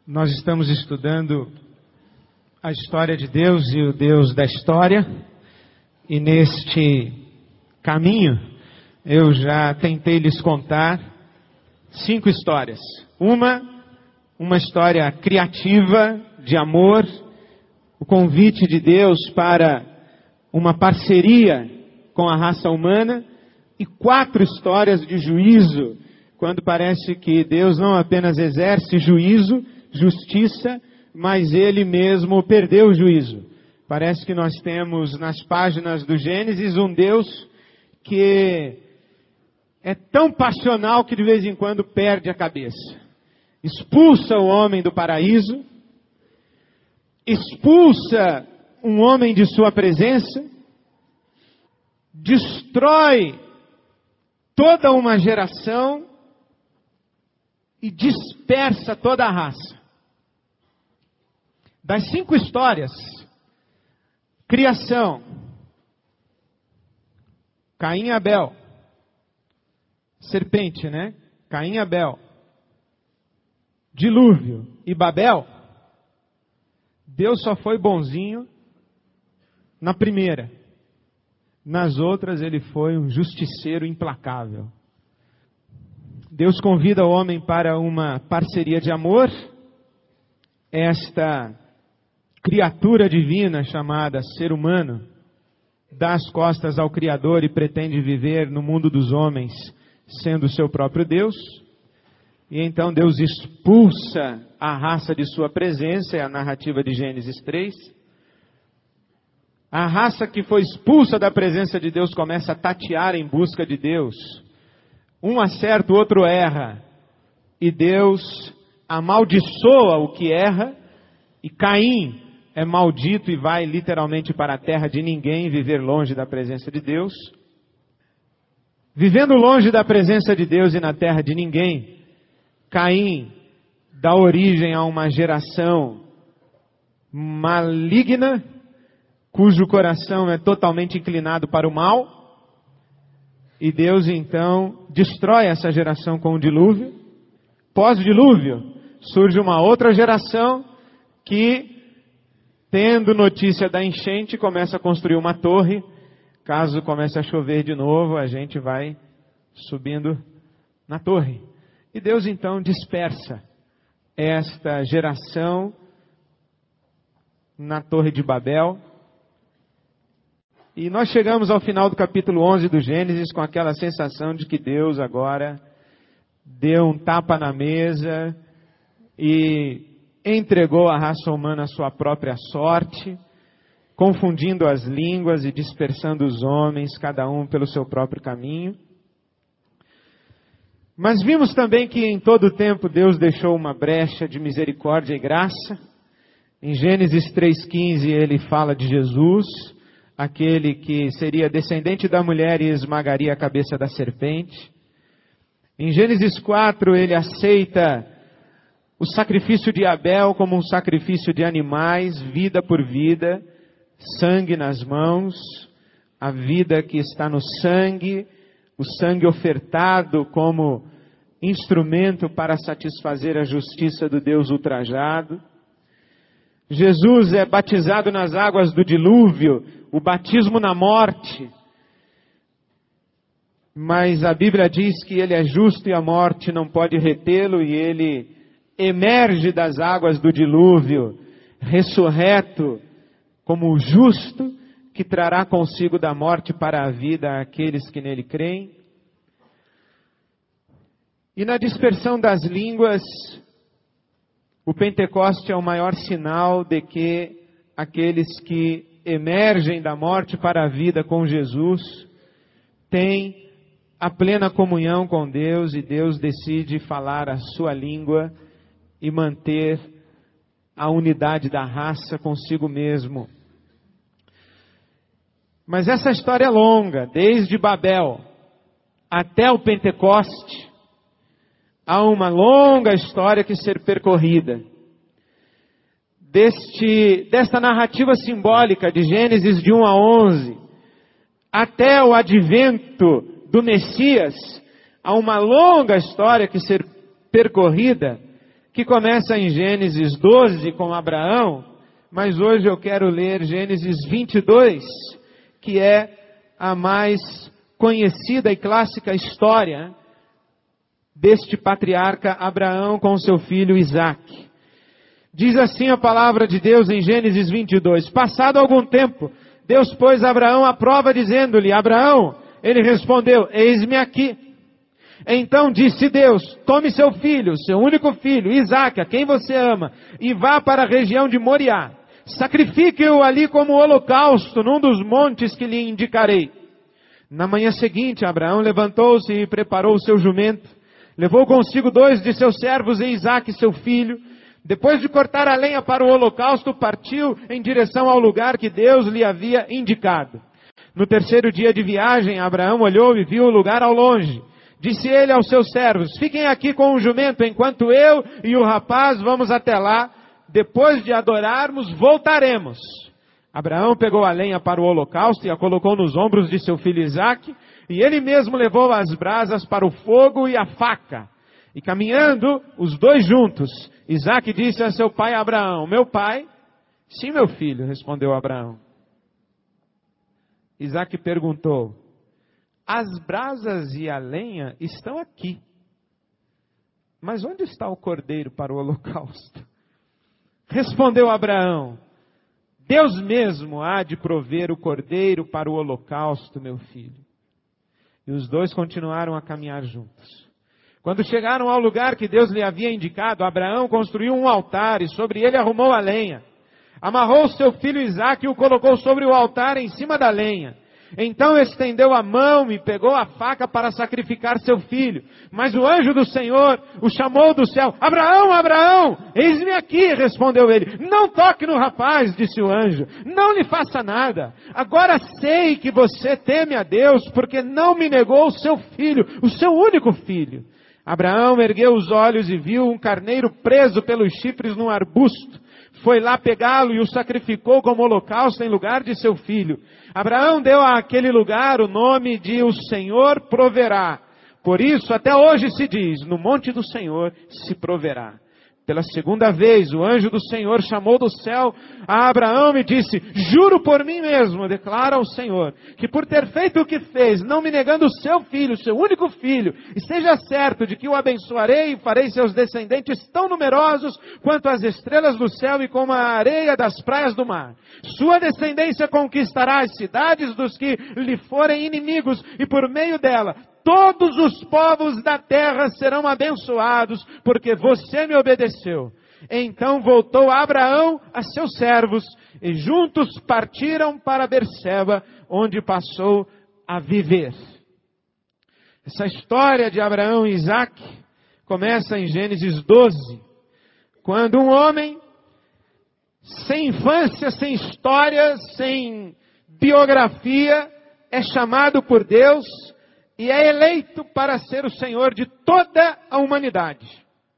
Nós estamos estudando a história de Deus e o Deus da história, e neste caminho eu já tentei lhes contar 5 histórias. Uma história criativa de amor, o convite de Deus para uma parceria com a raça humana, e 4 histórias de juízo, quando parece que Deus não apenas exerce juízo, justiça, mas Ele mesmo perdeu o juízo. Parece que nós temos nas páginas do Gênesis um Deus que é tão passional que de vez em quando perde a cabeça. Expulsa o homem do paraíso, expulsa um homem de sua presença, destrói toda uma geração e dispersa toda a raça. Das 5 histórias, criação, Caim e Abel, serpente, né? Caim e Abel, dilúvio e Babel, Deus só foi bonzinho na primeira. Nas outras ele foi um justiceiro implacável. Deus convida o homem para uma parceria de amor. Esta criatura divina chamada ser humano dá as costas ao Criador e pretende viver no mundo dos homens sendo o seu próprio Deus. E então Deus expulsa a raça de sua presença, é a narrativa de Gênesis 3. A raça que foi expulsa da presença de Deus começa a tatear em busca de Deus. Um acerta, o outro erra. E Deus amaldiçoa o que erra. E Caim é maldito e vai literalmente para a terra de ninguém, viver longe da presença de Deus. Vivendo longe da presença de Deus e na terra de ninguém, Caim dá origem a uma geração maligna, cujo coração é totalmente inclinado para o mal. E Deus então destrói essa geração com o dilúvio. Pós-dilúvio, surge uma outra geração que, tendo notícia da enchente, começa a construir uma torre. Caso comece a chover de novo, a gente vai subindo na torre. E Deus então dispersa esta geração na Torre de Babel. E nós chegamos ao final do capítulo 11 do Gênesis com aquela sensação de que Deus agora deu um tapa na mesa e entregou a raça humana à sua própria sorte, confundindo as línguas e dispersando os homens, cada um pelo seu próprio caminho. Mas vimos também que em todo o tempo Deus deixou uma brecha de misericórdia e graça. Em Gênesis 3,15 ele fala de Jesus, aquele que seria descendente da mulher e esmagaria a cabeça da serpente. Em Gênesis 4 ele aceita o sacrifício de Abel como um sacrifício de animais, vida por vida, sangue nas mãos, a vida que está no sangue, o sangue ofertado como instrumento para satisfazer a justiça do Deus ultrajado. Jesus é batizado nas águas do dilúvio, o batismo na morte. Mas a Bíblia diz que ele é justo e a morte não pode retê-lo, e ele emerge das águas do dilúvio, ressurreto, como o justo que trará consigo da morte para a vida aqueles que nele creem. E na dispersão das línguas, o Pentecoste é o maior sinal de que aqueles que emergem da morte para a vida com Jesus têm a plena comunhão com Deus, e Deus decide falar a sua língua e manter a unidade da raça consigo mesmo. Mas essa história é longa, desde Babel até o Pentecoste. Há uma longa história que ser percorrida. Desta narrativa simbólica de Gênesis de 1 a 11, até o advento do Messias, há uma longa história que ser percorrida, que começa em Gênesis 12 com Abraão, mas hoje eu quero ler Gênesis 22, que é a mais conhecida e clássica história deste patriarca Abraão com seu filho Isaque. Diz assim a palavra de Deus em Gênesis 22. Passado algum tempo, Deus pôs Abraão à prova dizendo-lhe: Abraão, ele respondeu: eis-me aqui. Então disse Deus: tome seu filho, seu único filho, Isaque, a quem você ama, e vá para a região de Moriá. Sacrifique-o ali como holocausto num dos montes que lhe indicarei. Na manhã seguinte, Abraão levantou-se e preparou o seu jumento. Levou consigo 2 de seus servos e Isaque, seu filho. Depois de cortar a lenha para o holocausto, partiu em direção ao lugar que Deus lhe havia indicado. No terceiro dia de viagem, Abraão olhou e viu o lugar ao longe. Disse ele aos seus servos: fiquem aqui com o jumento, enquanto eu e o rapaz vamos até lá. Depois de adorarmos, voltaremos. Abraão pegou a lenha para o holocausto e a colocou nos ombros de seu filho Isaque, e ele mesmo levou as brasas para o fogo e a faca. E caminhando, os dois juntos, Isaque disse a seu pai Abraão: meu pai? Sim, meu filho, respondeu Abraão. Isaque perguntou: as brasas e a lenha estão aqui, mas onde está o cordeiro para o holocausto? Respondeu Abraão: Deus mesmo há de prover o cordeiro para o holocausto, meu filho. E os dois continuaram a caminhar juntos. Quando chegaram ao lugar que Deus lhe havia indicado, Abraão construiu um altar e sobre ele arrumou a lenha. Amarrou seu filho Isaque e o colocou sobre o altar em cima da lenha. Então estendeu a mão e pegou a faca para sacrificar seu filho. Mas o anjo do Senhor o chamou do céu: Abraão, Abraão, eis-me aqui, respondeu ele. Não toque no rapaz, disse o anjo, não lhe faça nada. Agora sei que você teme a Deus, porque não me negou o seu filho, o seu único filho. Abraão ergueu os olhos e viu um carneiro preso pelos chifres num arbusto. Foi lá pegá-lo e o sacrificou como holocausto em lugar de seu filho. Abraão deu àquele lugar o nome de O Senhor Proverá. Por isso, até hoje se diz: no monte do Senhor se proverá. Pela segunda vez, o anjo do Senhor chamou do céu a Abraão e disse: juro por mim mesmo, declara o Senhor, que por ter feito o que fez, não me negando o seu filho, seu único filho, esteja certo de que o abençoarei e farei seus descendentes tão numerosos quanto as estrelas do céu e como a areia das praias do mar. Sua descendência conquistará as cidades dos que lhe forem inimigos, e por meio dela todos os povos da terra serão abençoados, porque você me obedeceu. Então voltou Abraão a seus servos, e juntos partiram para Berseba, onde passou a viver. Essa história de Abraão e Isaque começa em Gênesis 12, quando um homem sem infância, sem história, sem biografia, é chamado por Deus e é eleito para ser o Senhor de toda a humanidade.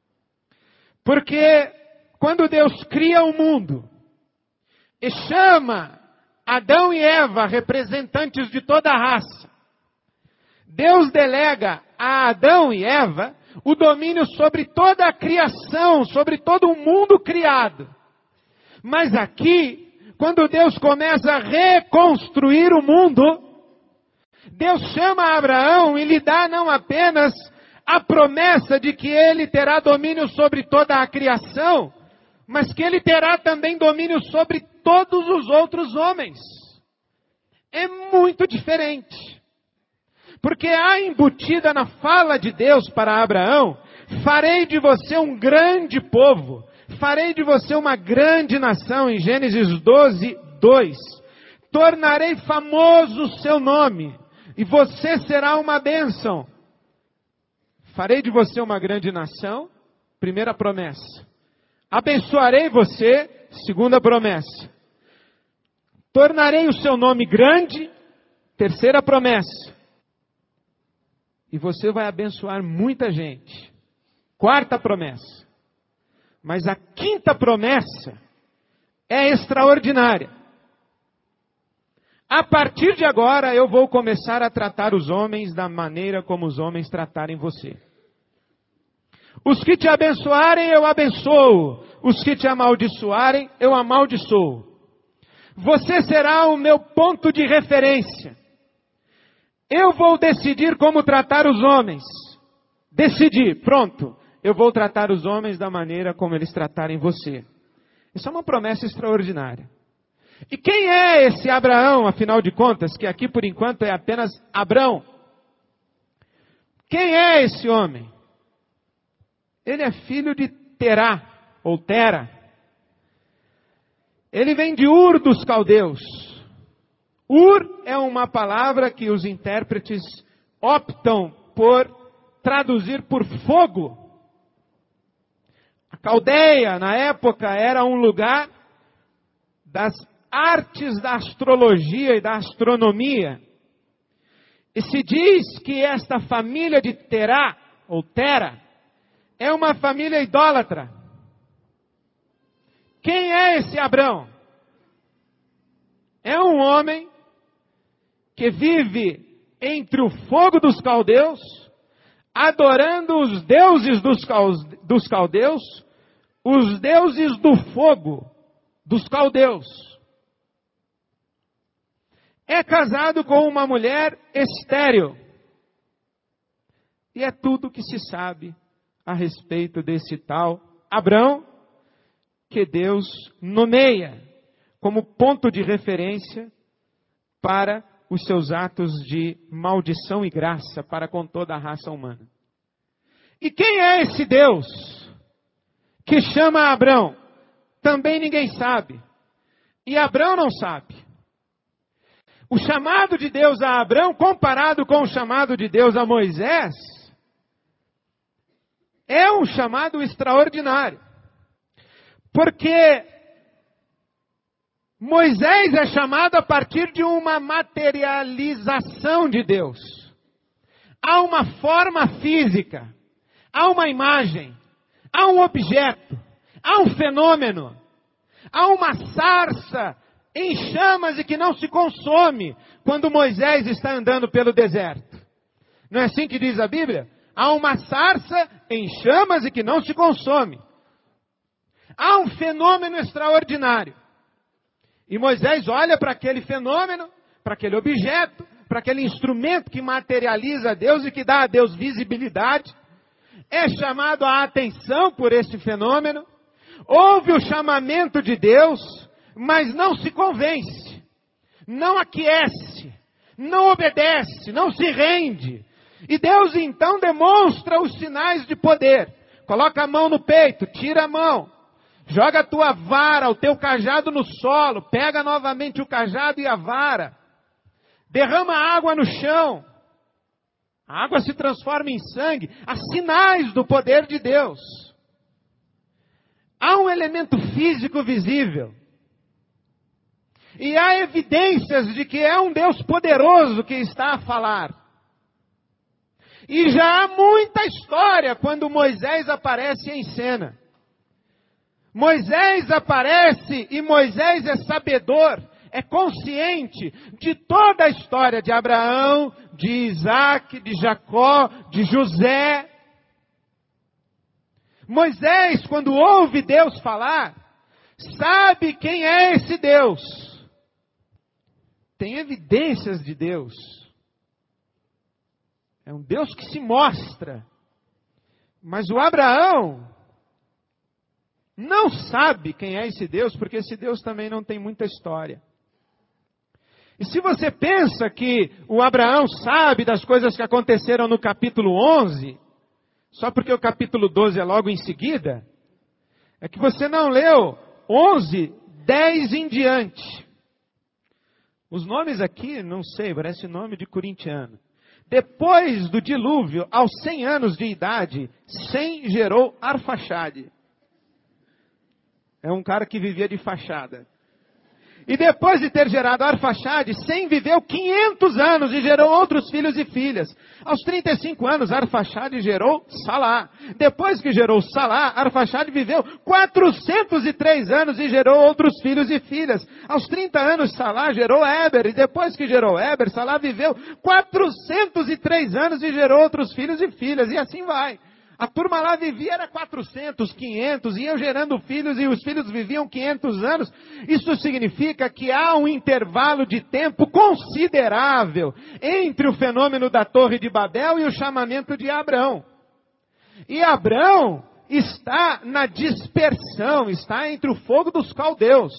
Porque quando Deus cria o mundo e chama Adão e Eva, representantes de toda a raça, Deus delega a Adão e Eva o domínio sobre toda a criação, sobre todo o mundo criado. Mas aqui, quando Deus começa a reconstruir o mundo, Deus chama Abraão e lhe dá não apenas a promessa de que ele terá domínio sobre toda a criação, mas que ele terá também domínio sobre todos os outros homens. É muito diferente. Porque há embutida na fala de Deus para Abraão: farei de você um grande povo, farei de você uma grande nação, em Gênesis 12, 2. Tornarei famoso o seu nome, e você será uma bênção. Farei de você uma grande nação, primeira promessa. Abençoarei você, segunda promessa. Tornarei o seu nome grande, terceira promessa. E você vai abençoar muita gente, quarta promessa. Mas a quinta promessa é extraordinária. A partir de agora eu vou começar a tratar os homens da maneira como os homens tratarem você. Os que te abençoarem, eu abençoo. Os que te amaldiçoarem, eu amaldiçoo. Você será o meu ponto de referência. Eu vou decidir como tratar os homens. Decidi, pronto. Eu vou tratar os homens da maneira como eles tratarem você. Isso é uma promessa extraordinária. E quem é esse Abraão, afinal de contas, que aqui por enquanto é apenas Abrão? Quem é esse homem? Ele é filho de Terá, ou Tera. Ele vem de Ur dos caldeus. Ur é uma palavra que os intérpretes optam por traduzir por fogo. A Caldeia, na época, era um lugar das artes da astrologia e da astronomia. E se diz que esta família de Terá, ou Tera, é uma família idólatra. Quem é esse Abrão? É um homem que vive entre o fogo dos caldeus, adorando os deuses dos caldeus, os deuses do fogo dos caldeus. É casado com uma mulher estéril. E é tudo que se sabe a respeito desse tal Abrão, que Deus nomeia como ponto de referência para os seus atos de maldição e graça para com toda a raça humana. E quem é esse Deus que chama Abrão? Também ninguém sabe. E Abrão não sabe. O chamado de Deus a Abrão, comparado com o chamado de Deus a Moisés, é um chamado extraordinário. Porque Moisés é chamado a partir de uma materialização de Deus. Há uma forma física, há uma imagem, há um objeto, há um fenômeno, há uma sarça em chamas e que não se consome quando Moisés está andando pelo deserto. Não é assim que diz a Bíblia? Há uma sarça em chamas e que não se consome. Há um fenômeno extraordinário. E Moisés olha para aquele fenômeno, para aquele objeto, para aquele instrumento que materializa a Deus e que dá a Deus visibilidade. É chamado a atenção por esse fenômeno. Ouve o chamamento de Deus, mas não se convence, não aquece, não obedece, não se rende. E Deus então demonstra os sinais de poder. Coloca a mão no peito, tira a mão. Joga a tua vara, o teu cajado no solo. Pega novamente o cajado e a vara. Derrama água no chão. A água se transforma em sangue. Há sinais do poder de Deus. Há um elemento físico visível. E há evidências de que é um Deus poderoso que está a falar. E já há muita história quando Moisés aparece em cena. Moisés aparece e Moisés é sabedor, é consciente de toda a história de Abraão, de Isaac, de Jacó, de José. Moisés, quando ouve Deus falar, sabe quem é esse Deus. Tem evidências de Deus. É um Deus que se mostra. Mas o Abraão não sabe quem é esse Deus, porque esse Deus também não tem muita história. E se você pensa que o Abraão sabe das coisas que aconteceram no capítulo 11, só porque o capítulo 12 é logo em seguida, é que você não leu 11, 10 em diante. Os nomes aqui, não sei, parece nome de corintiano. Depois do dilúvio, aos 100 anos de idade, Sem gerou Arfaxade. É um cara que vivia de fachada. E depois de ter gerado Arfaxade, Sem viveu 500 anos e gerou outros filhos e filhas. Aos 35 anos, Arfaxade gerou Salá. Depois que gerou Salá, Arfaxade viveu 403 anos e gerou outros filhos e filhas. Aos 30 anos, Salá gerou Éber. E depois que gerou Éber, Salá viveu 403 anos e gerou outros filhos e filhas. E assim vai. A turma lá vivia era 400, 500, iam gerando filhos e os filhos viviam 500 anos. Isso significa que há um intervalo de tempo considerável entre o fenômeno da Torre de Babel e o chamamento de Abrão. E Abrão está na dispersão, está entre o fogo dos caldeus.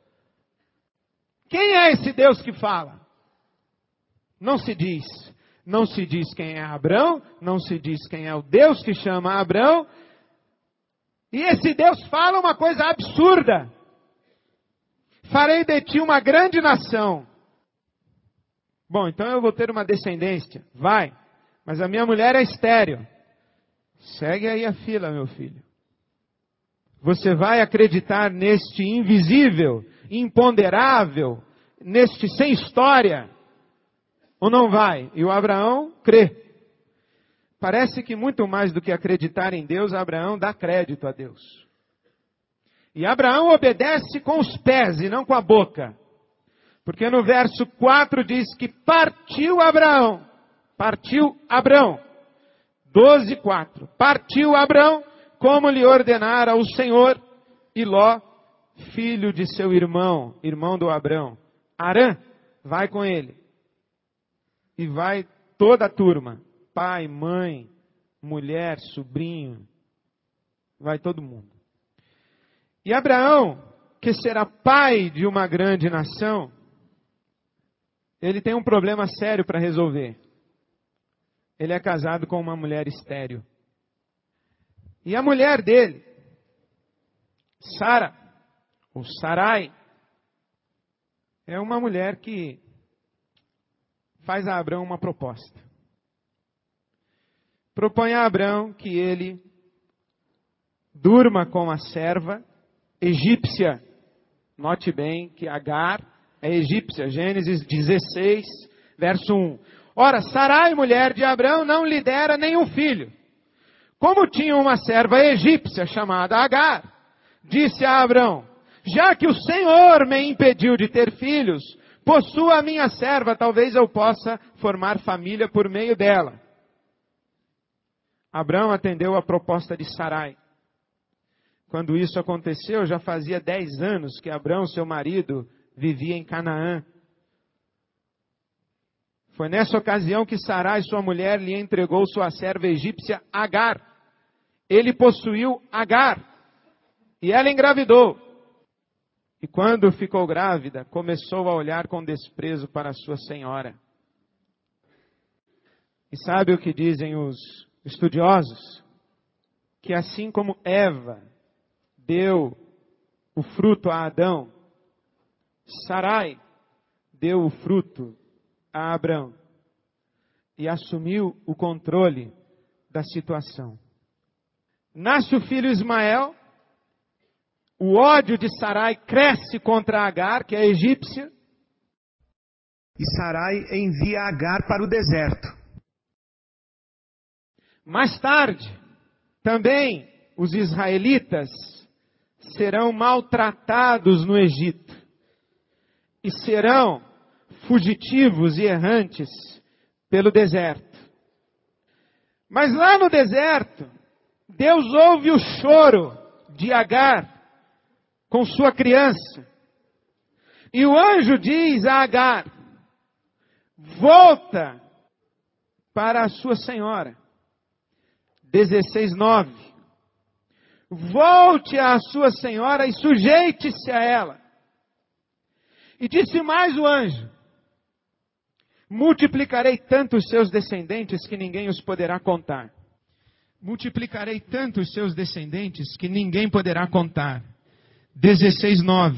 Quem é esse Deus que fala? Não se diz. Não se diz quem é Abrão, não se diz quem é o Deus que chama Abrão. E esse Deus fala uma coisa absurda. Farei de ti uma grande nação. Bom, então eu vou ter uma descendência. Vai. Mas a minha mulher é estéril. Segue aí a fila, meu filho. Você vai acreditar neste invisível, imponderável, neste sem história? Ou não vai? E o Abraão crê. Parece que muito mais do que acreditar em Deus, Abraão dá crédito a Deus. E Abraão obedece com os pés e não com a boca. Porque no verso 4 diz que partiu Abraão. 12:4. Partiu Abrão, como lhe ordenara o Senhor, e Ló, filho de seu irmão do Abrão, Harã, vai com ele. E vai toda a turma, pai, mãe, mulher, sobrinho, vai todo mundo. E Abraão, que será pai de uma grande nação, ele tem um problema sério para resolver. Ele é casado com uma mulher estéril. E a mulher dele, Sara, ou Sarai, é uma mulher que faz a Abrão uma proposta. Propõe a Abrão que ele durma com a serva egípcia. Note bem que Agar é egípcia. Gênesis 16, verso 1. Ora, Sarai, mulher de Abrão, não lhe dera nenhum filho. Como tinha uma serva egípcia chamada Agar, disse a Abrão: já que o Senhor me impediu de ter filhos, possua a minha serva, talvez eu possa formar família por meio dela. Abrão atendeu a proposta de Sarai. Quando isso aconteceu, já fazia 10 anos que Abrão, seu marido, vivia em Canaã. Foi nessa ocasião que Sarai, sua mulher, lhe entregou sua serva egípcia Agar. Ele possuiu Agar e ela engravidou. E quando ficou grávida, começou a olhar com desprezo para sua senhora. E sabe o que dizem os estudiosos? Que assim como Eva deu o fruto a Adão, Sarai deu o fruto a Abrão e assumiu o controle da situação. Nasce o filho Ismael. O ódio de Sarai cresce contra Agar, que é egípcia. E Sarai envia Agar para o deserto. Mais tarde, também os israelitas serão maltratados no Egito. E serão fugitivos e errantes pelo deserto. Mas lá no deserto, Deus ouve o choro de Agar com sua criança. E o anjo diz a Agar: volta para a sua senhora. 16:9. Volte à sua senhora e sujeite-se a ela. E disse mais o anjo: multiplicarei tanto os seus descendentes que ninguém os poderá contar. Multiplicarei tanto os seus descendentes que ninguém poderá contar. 16:9.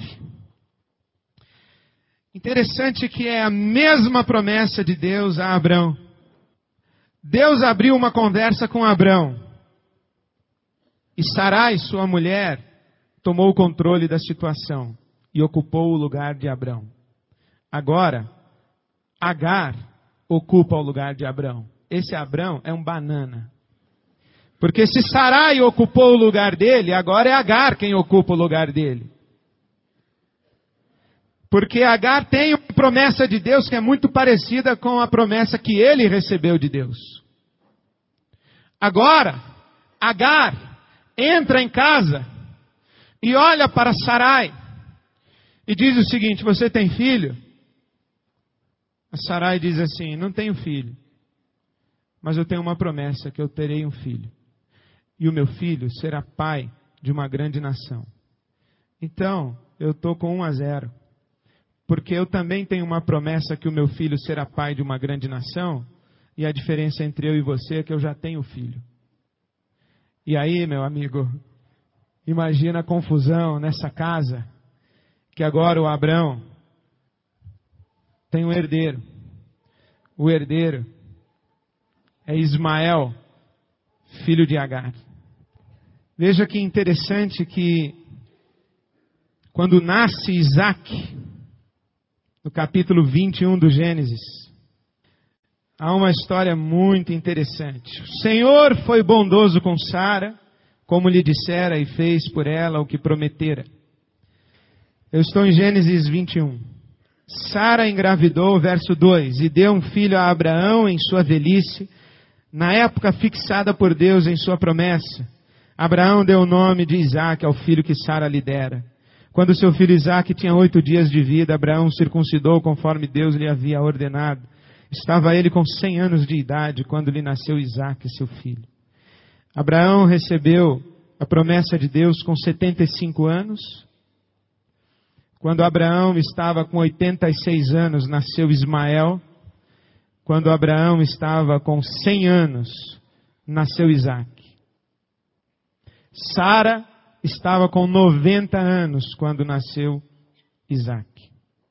Interessante que é a mesma promessa de Deus a Abrão. Deus abriu uma conversa com Abrão. E Sarai, sua mulher, tomou o controle da situação e ocupou o lugar de Abrão. Agora, Agar ocupa o lugar de Abrão. Esse Abrão é um banana. Porque se Sarai ocupou o lugar dele, agora é Agar quem ocupa o lugar dele. Porque Agar tem uma promessa de Deus que é muito parecida com a promessa que ele recebeu de Deus. Agora, Agar entra em casa e olha para Sarai e diz o seguinte: você tem filho? A Sarai diz assim: não tenho filho, mas eu tenho uma promessa, que eu terei um filho. E o meu filho será pai de uma grande nação. Então, eu estou com 1-0. Porque eu também tenho uma promessa que o meu filho será pai de uma grande nação. E a diferença entre eu e você é que eu já tenho filho. E aí, meu amigo, imagina a confusão nessa casa, que agora o Abrão tem um herdeiro. O herdeiro é Ismael, filho de Agar. Veja que interessante que quando nasce Isaac, no capítulo 21 do Gênesis, há uma história muito interessante. O Senhor foi bondoso com Sara, como lhe dissera, e fez por ela o que prometera. Eu estou em Gênesis 21. Sara engravidou, verso 2, e deu um filho a Abraão em sua velhice, na época fixada por Deus em sua promessa. Abraão deu o nome de Isaque ao filho que Sara lhe dera. Quando seu filho Isaque tinha 8 dias de vida, Abraão circuncidou conforme Deus lhe havia ordenado. Estava ele com 100 anos de idade quando lhe nasceu Isaque, seu filho. Abraão recebeu a promessa de Deus com 75 anos. Quando Abraão estava com 86 anos, nasceu Ismael. Quando Abraão estava com 100 anos, nasceu Isaque. Sara estava com 90 anos quando nasceu Isaque.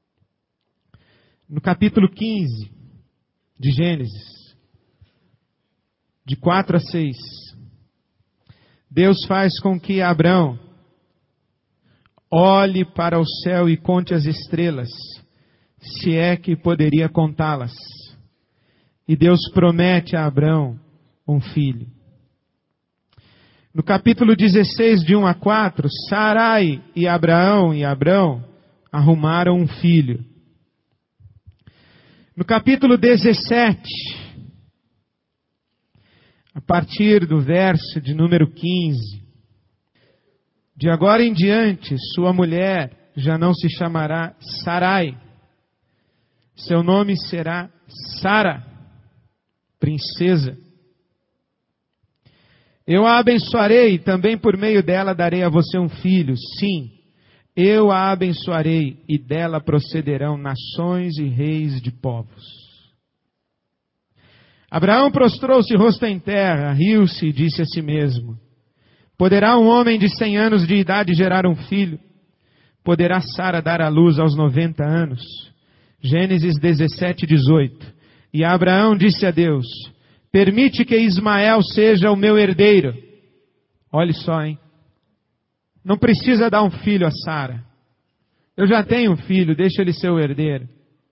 No capítulo 15 de Gênesis, de 4 a 6, Deus faz com que Abrão olhe para o céu e conte as estrelas, se é que poderia contá-las. E Deus promete a Abrão um filho. No capítulo 16, de 1 a 4, Sarai e Abrão arrumaram um filho. No capítulo 17, a partir do verso de número 15, de agora em diante, sua mulher já não se chamará Sarai, seu nome será Sara, princesa. Eu a abençoarei, também por meio dela darei a você um filho. Sim, eu a abençoarei, e dela procederão nações e reis de povos. Abraão prostrou-se rosto em terra, riu-se e disse a si mesmo: poderá um homem de 100 anos de idade gerar um filho? Poderá Sara dar à luz aos 90 anos? Gênesis 17, 18. E Abraão disse a Deus: permite que Ismael seja o meu herdeiro. Olhe só, hein? Não precisa dar um filho a Sara. Eu já tenho um filho, deixa ele ser o herdeiro.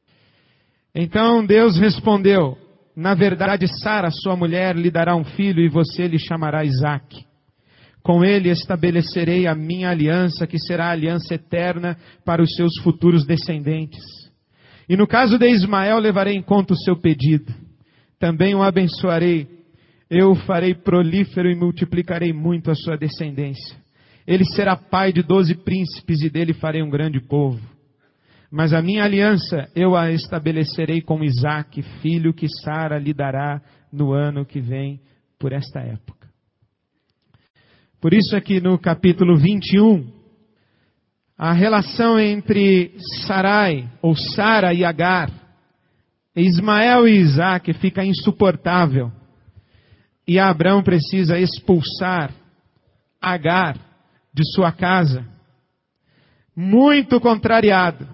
Então Deus respondeu: na verdade, Sara, sua mulher, lhe dará um filho e você lhe chamará Isaque. Com ele estabelecerei a minha aliança, que será a aliança eterna para os seus futuros descendentes. E no caso de Ismael, levarei em conta o seu pedido. Também o abençoarei. Eu o farei prolífero e multiplicarei muito a sua descendência. Ele será pai de 12 príncipes e dele farei um grande povo. Mas a minha aliança eu a estabelecerei com Isaque, filho que Sara lhe dará no ano que vem, por esta época. Por isso é que no capítulo 21, a relação entre Sarai, ou Sara e Agar, Ismael e Isaque fica insuportável. E Abrão precisa expulsar Agar de sua casa, muito contrariado.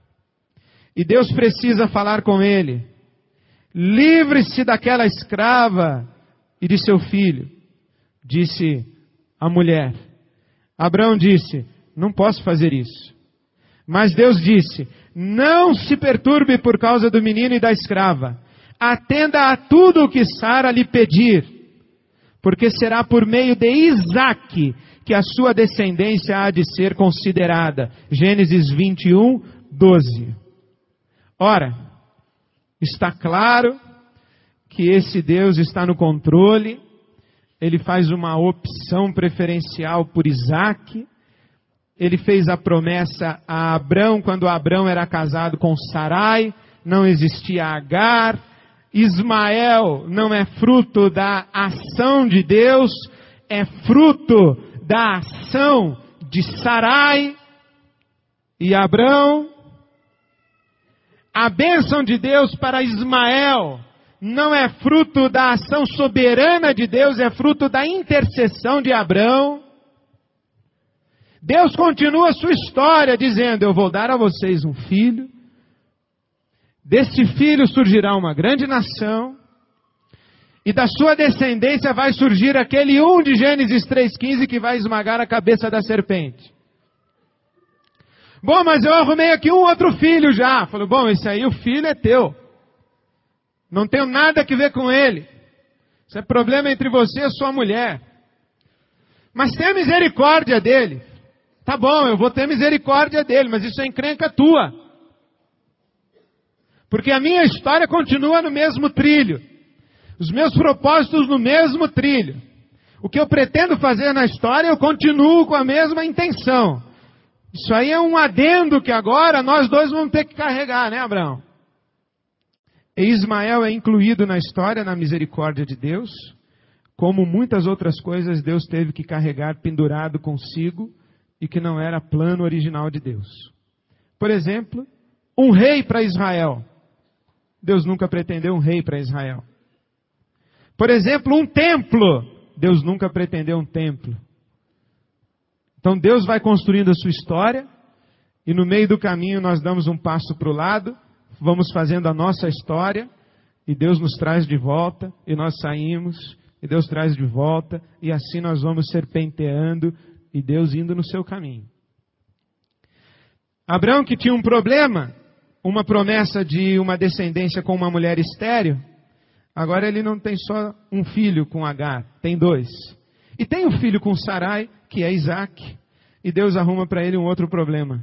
E Deus precisa falar com ele: livre-se daquela escrava e de seu filho. Disse a mulher. Abrão disse: não posso fazer isso. Mas Deus disse: não se perturbe por causa do menino e da escrava. Atenda a tudo o que Sara lhe pedir, porque será por meio de Isaque que a sua descendência há de ser considerada. Gênesis 21, 12. Ora, está claro que esse Deus está no controle. ele faz uma opção preferencial por Isaque. Ele fez a promessa a Abrão, quando Abrão era casado com Sarai, não existia Agar. Ismael não é fruto da ação de Deus, é fruto da ação de Sarai e Abrão. A bênção de Deus para Ismael não é fruto da ação soberana de Deus, é fruto da intercessão de Abrão. Deus continua a sua história dizendo: eu vou dar a vocês um filho, desse filho surgirá uma grande nação, e da sua descendência vai surgir aquele de Gênesis 3,15 que vai esmagar a cabeça da serpente. Bom, mas eu arrumei aqui um outro filho já. Falou, bom, esse aí o filho é teu. Não tenho nada que ver com ele. Isso é problema entre você e a sua mulher. Mas tenha misericórdia dele. Tá bom, eu vou ter misericórdia dele, mas isso é encrenca tua. Porque a minha história continua no mesmo trilho. Os meus propósitos no mesmo trilho. O que eu pretendo fazer na história, eu continuo com a mesma intenção. Isso aí é um adendo que agora nós dois vamos ter que carregar, né, Abraão? E Ismael é incluído na história, na misericórdia de Deus. Como muitas outras coisas, Deus teve que carregar pendurado consigo e que não era plano original de Deus. Por exemplo, um rei para Israel. Deus nunca pretendeu um rei para Israel. Por exemplo, um templo. Deus nunca pretendeu um templo. Então Deus vai construindo a sua história e no meio do caminho nós damos um passo para o lado, vamos fazendo a nossa história e Deus nos traz de volta e nós saímos e Deus traz de volta e assim nós vamos serpenteando e Deus indo no seu caminho. Abraão, que tinha um problema, uma promessa de uma descendência com uma mulher estéril, agora ele não tem só um filho com Agar, tem dois. E tem um filho com Sarai, que é Isaque, e Deus arruma para ele um outro problema.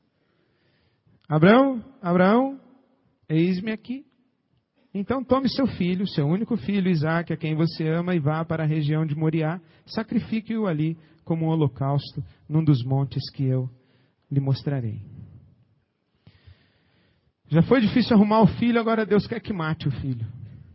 Abraão, eis-me aqui. Então tome seu filho, seu único filho, Isaque, a quem você ama, e vá para a região de Moriá, sacrifique-o ali como um holocausto, num dos montes que eu lhe mostrarei. Já foi difícil arrumar o filho, agora Deus quer que mate o filho.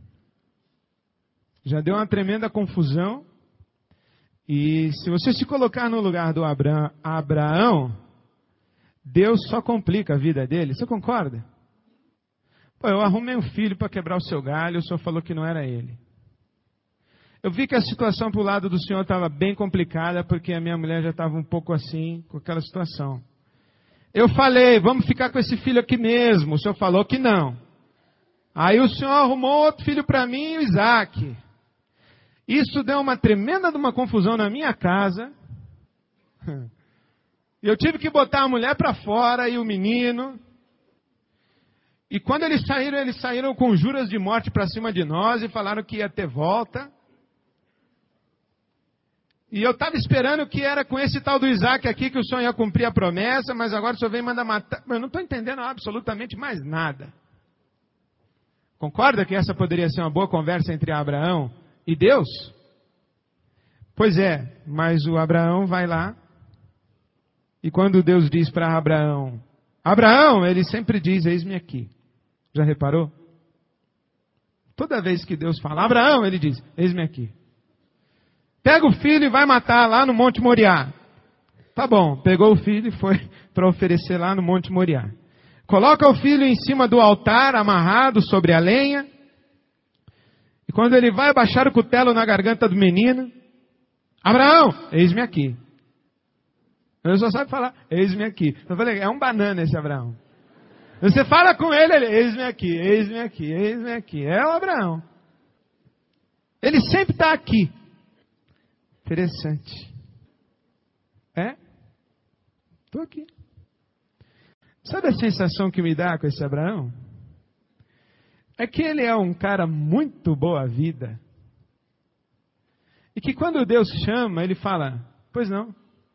Já deu uma tremenda confusão. E se você se colocar no lugar do Abraão, Deus só complica a vida dele. Você concorda? Pô, eu arrumei um filho para quebrar o seu galho, o senhor falou que não era ele. Eu vi que a situação para o lado do senhor estava bem complicada, porque a minha mulher já estava um pouco assim, com aquela situação. Eu falei, vamos ficar com esse filho aqui mesmo. O senhor falou que não. Aí o senhor arrumou outro filho para mim, o Isaque. Isso deu uma tremenda de uma confusão na minha casa. Eu tive que botar a mulher para fora e o menino. E quando eles saíram com juras de morte para cima de nós e falaram que ia ter volta. E eu estava esperando que era com esse tal do Isaque aqui que o senhor ia cumprir a promessa, mas agora o senhor vem mandar matar. Eu não estou entendendo absolutamente mais nada. Concorda que essa poderia ser uma boa conversa entre Abraão e Deus? Pois é, mas o Abraão vai lá. E quando Deus diz para Abraão, Abraão, ele sempre diz, eis-me aqui. Já reparou? Toda vez que Deus fala, Abraão, ele diz, eis-me aqui. Pega o filho e vai matar lá no Monte Moriá. Tá bom, pegou o filho e foi para oferecer lá no Monte Moriá. Coloca o filho em cima do altar, amarrado sobre a lenha. E quando ele vai baixar o cutelo na garganta do menino, Abraão, eis-me aqui. Ele só sabe falar, eis-me aqui. Eu falei, é um banana esse Abraão. Você fala com ele, eis-me aqui, eis-me aqui, eis-me aqui. É o Abraão. Ele sempre está aqui. Interessante. É? Estou aqui. Sabe a sensação que me dá com esse Abraão? É que ele é um cara muito boa vida. E que quando Deus chama, ele fala, pois não.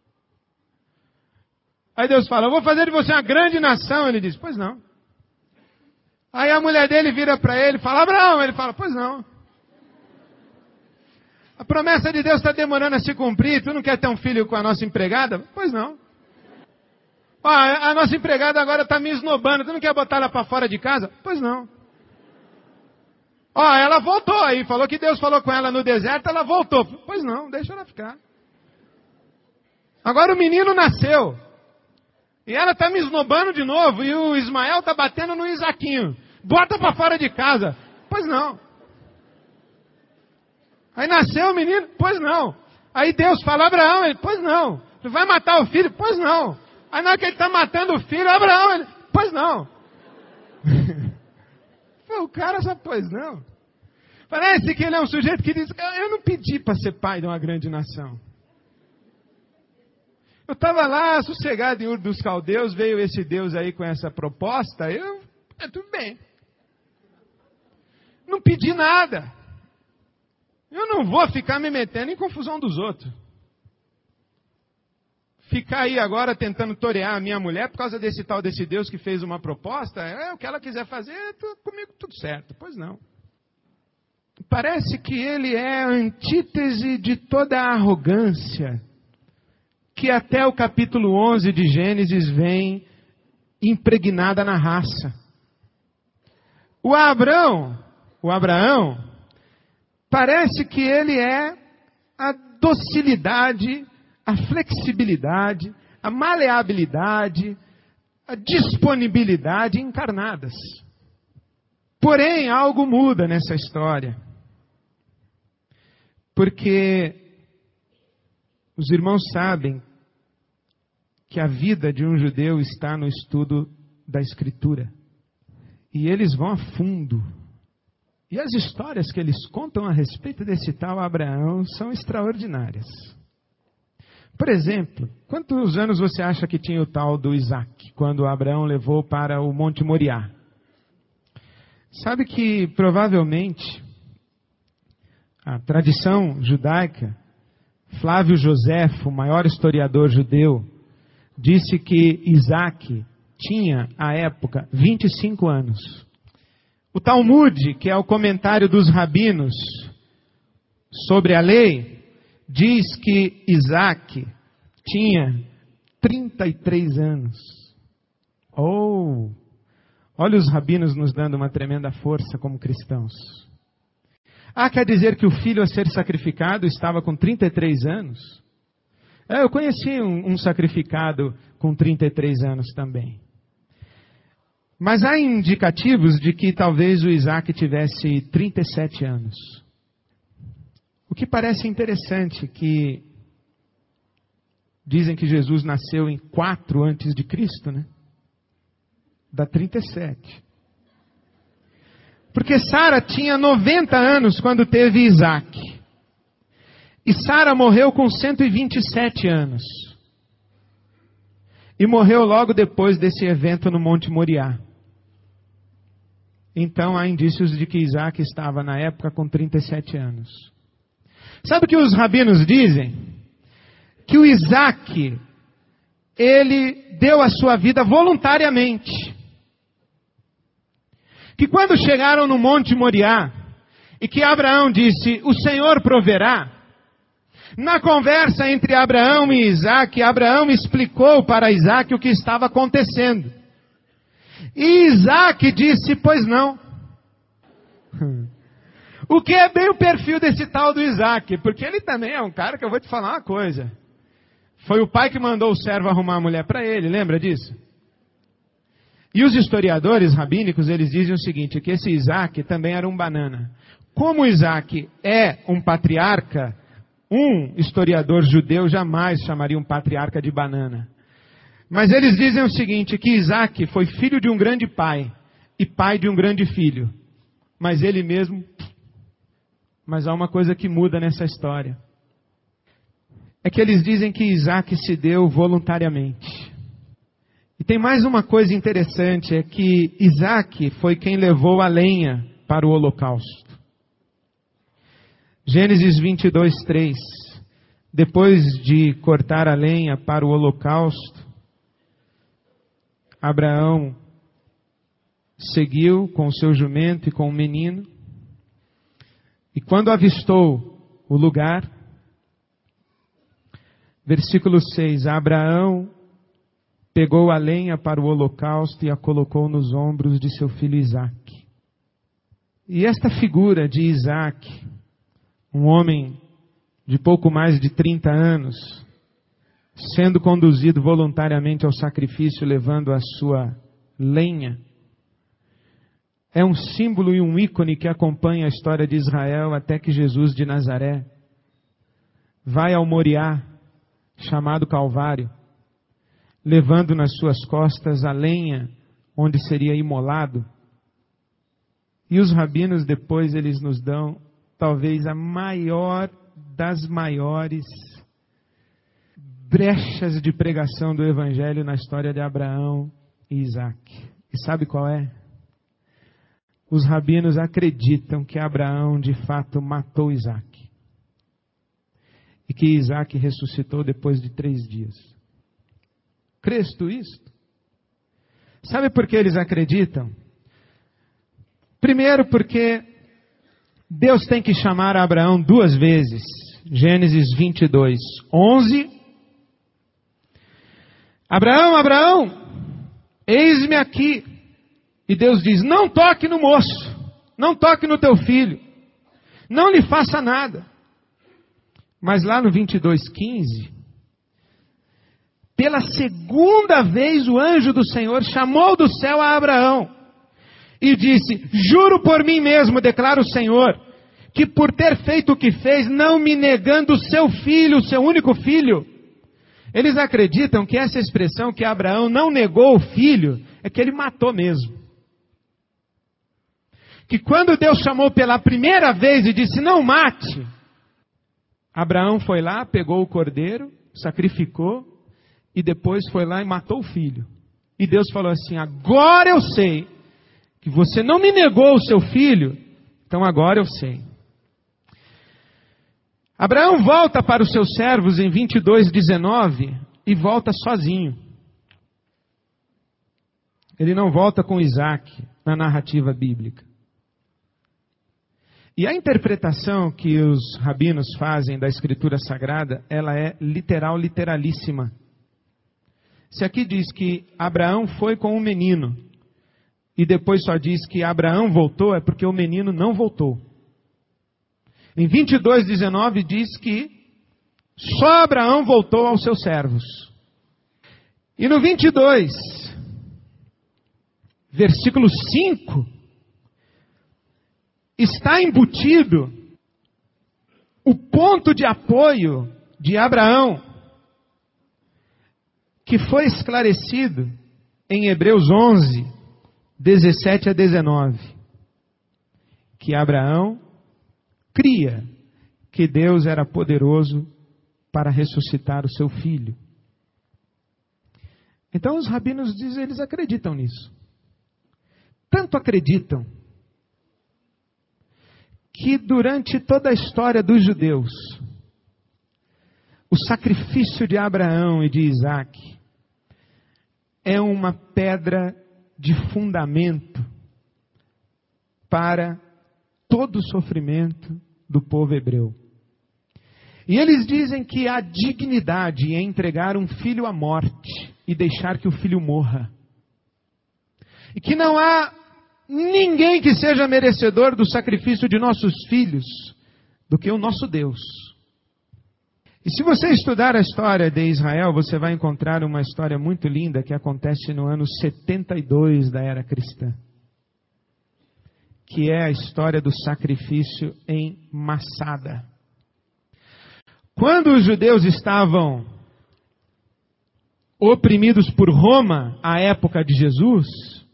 Aí Deus fala, eu vou fazer de você uma grande nação. Ele diz, pois não. Aí a mulher dele vira para ele e fala, Abraão. Ele fala, pois não. A promessa de Deus está demorando a se cumprir. Tu não quer ter um filho com a nossa empregada? Pois não. Ó, a nossa empregada agora está me esnobando. Tu não quer botar ela para fora de casa? Pois não. Ó, ela voltou aí. Falou que Deus falou com ela no deserto. Ela voltou. Pois não, deixa ela ficar. Agora o menino nasceu. E ela está me esnobando de novo. E o Ismael está batendo no Isaquinho. Bota para fora de casa. Pois não. Aí nasceu o menino? Pois não. Aí Deus fala, Abraão, ele, pois não. Tu vai matar o filho? Pois não. Aí na hora que ele está matando o filho, Abraão, ele, pois não. O cara só, pois não. Parece que ele é um sujeito que diz, eu não pedi para ser pai de uma grande nação. Eu estava lá, sossegado em Ur dos Caldeus, veio esse Deus aí com essa proposta, tudo bem. Não pedi nada. Eu não vou ficar me metendo em confusão dos outros. Ficar aí agora tentando torear a minha mulher por causa desse tal desse Deus que fez uma proposta, o que ela quiser fazer, comigo tudo certo. Pois não. Parece que ele é a antítese de toda a arrogância que até o capítulo 11 de Gênesis vem impregnada na raça. O Abraão, parece que ele é a docilidade, a flexibilidade, a maleabilidade, a disponibilidade encarnadas. Porém, algo muda nessa história. Porque os irmãos sabem que a vida de um judeu está no estudo da Escritura. E eles vão a fundo. E as histórias que eles contam a respeito desse tal Abraão são extraordinárias. Por exemplo, quantos anos você acha que tinha o tal do Isaac, quando Abraão levou para o Monte Moriá? Sabe que provavelmente a tradição judaica, Flávio Joséfo, o maior historiador judeu, disse que Isaac tinha, à época, 25 anos. O Talmud, que é o comentário dos rabinos sobre a lei, diz que Isaac tinha 33 anos. Olha os rabinos nos dando uma tremenda força como cristãos. Quer dizer que o filho a ser sacrificado estava com 33 anos? Eu conheci um sacrificado com 33 anos também. Mas há indicativos de que talvez o Isaac tivesse 37 anos. O que parece interessante que dizem que Jesus nasceu em 4 antes de Cristo, né? Dá 37. Porque Sara tinha 90 anos quando teve Isaac. E Sara morreu com 127 anos. E morreu logo depois desse evento no Monte Moriá. Então há indícios de que Isaac estava na época com 37 anos. Sabe o que os rabinos dizem? Que o Isaac, ele deu a sua vida voluntariamente. Que quando chegaram no Monte Moriá, e que Abraão disse, o Senhor proverá, na conversa entre Abraão e Isaac, Abraão explicou para Isaac o que estava acontecendo. E Isaac disse, pois não. O que é bem o perfil desse tal do Isaac, porque ele também é um cara que eu vou te falar uma coisa. Foi o pai que mandou o servo arrumar a mulher para ele, lembra disso? E os historiadores rabínicos, eles dizem o seguinte, que esse Isaac também era um banana. Como Isaac é um patriarca, um historiador judeu jamais chamaria um patriarca de banana. Mas eles dizem o seguinte, que Isaac foi filho de um grande pai e pai de um grande filho. Mas ele mesmo... Mas há uma coisa que muda nessa história. É que eles dizem que Isaac se deu voluntariamente. E tem mais uma coisa interessante, é que Isaac foi quem levou a lenha para o holocausto. Gênesis 22, 3. Depois de cortar a lenha para o holocausto, Abraão seguiu com o seu jumento e com o menino. E quando avistou o lugar. Versículo 6, Abraão pegou a lenha para o holocausto e a colocou nos ombros de seu filho Isaque. E esta figura de Isaque, um homem de pouco mais de 30 anos, sendo conduzido voluntariamente ao sacrifício, levando a sua lenha, é um símbolo e um ícone que acompanha a história de Israel até que Jesus de Nazaré vai ao Moriá, chamado Calvário, levando nas suas costas a lenha onde seria imolado. E os rabinos depois eles nos dão talvez a maior das maiores brechas de pregação do Evangelho na história de Abraão e Isaque. E sabe qual é? Os rabinos acreditam que Abraão de fato matou Isaque. E que Isaque ressuscitou depois de 3 dias. Crês tu isto? Sabe por que eles acreditam? Primeiro porque Deus tem que chamar Abraão 2 vezes. Gênesis 22, 11. Abraão, Abraão, eis-me aqui. E Deus diz, não toque no moço, não toque no teu filho, não lhe faça nada. Mas lá no 22:15, pela segunda vez o anjo do Senhor chamou do céu a Abraão e disse, juro por mim mesmo, declara o Senhor, que por ter feito o que fez, não me negando o seu filho, o seu único filho. Eles acreditam que essa expressão que Abraão não negou o filho, é que ele matou mesmo. Que quando Deus chamou pela primeira vez e disse, não mate, Abraão foi lá, pegou o cordeiro, sacrificou, e depois foi lá e matou o filho. E Deus falou assim, agora eu sei que você não me negou o seu filho, então agora eu sei. Abraão volta para os seus servos em 22:19 e volta sozinho. Ele não volta com Isaque na narrativa bíblica. E a interpretação que os rabinos fazem da Escritura Sagrada, ela é literal, literalíssima. Se aqui diz que Abraão foi com o menino, e depois só diz que Abraão voltou, é porque o menino não voltou. Em 22:19 diz que só Abraão voltou aos seus servos. E no 22, versículo 5, está embutido o ponto de apoio de Abraão, que foi esclarecido em Hebreus 11, 17 a 19. Que Abraão cria que Deus era poderoso para ressuscitar o seu filho. Então os rabinos dizem, eles acreditam nisso. Tanto acreditam que durante toda a história dos judeus, o sacrifício de Abraão e de Isaque é uma pedra de fundamento para todo o sofrimento do povo hebreu. E eles dizem que há dignidade em entregar um filho à morte e deixar que o filho morra. E que não há ninguém que seja merecedor do sacrifício de nossos filhos do que o nosso Deus. E se você estudar a história de Israel, você vai encontrar uma história muito linda que acontece no ano 72 da era cristã. Que é a história do sacrifício em Massada. Quando os judeus estavam oprimidos por Roma, à época de Jesus,